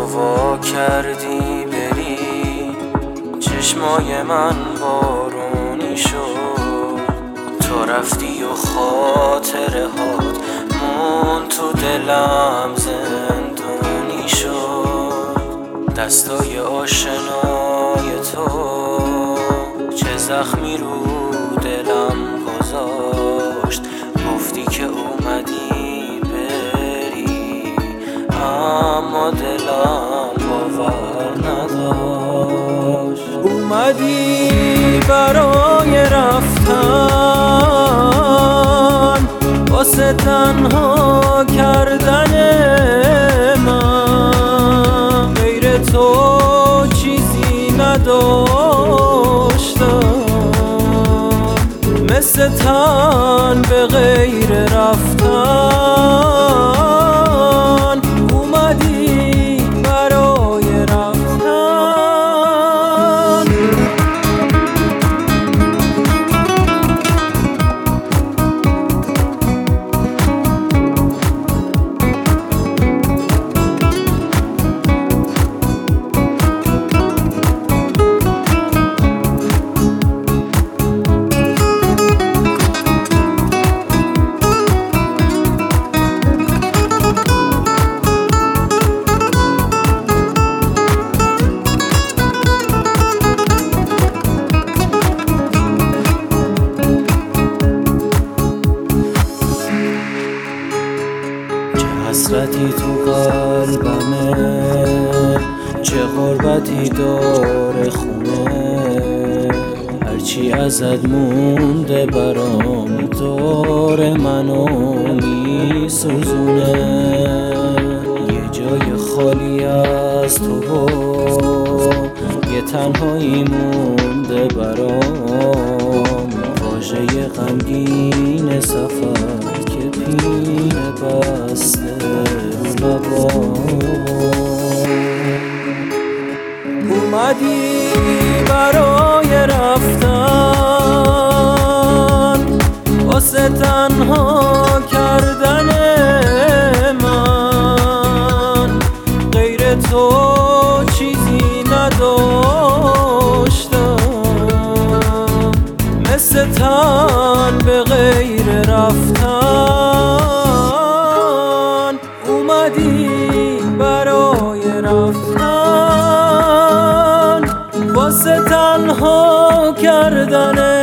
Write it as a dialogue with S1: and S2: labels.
S1: وا کردی بری، چشمای من بارونی شد. تو رفتی و خاطره هات مون تو دلم زندونی شد. دستای آشنای تو چه زخمی رو دلم گذاشت. گفتی که اومدی بری اما دلم باور نداشت. اومدی برای رفتن واسه تنها کردن من، غیر تو چیزی نداشتم. مثل تن به غیر رفتن اومدی برای رفتن. حسرتی تو قلبمه، چه غربتی داره خونه. هرچی ازت مونده برام داره منو میسوزونه. یه جای خالی از تو و یه تنهایی مونده برام. واژه غمگین سفر که پینه بسته رو لبام. اومدی برای رفتن واسه تنها کردن من، غیر تو چیزی نداشتم. مثل تن به غیر رفتن اومدی برای رفتن واسه تنها کردن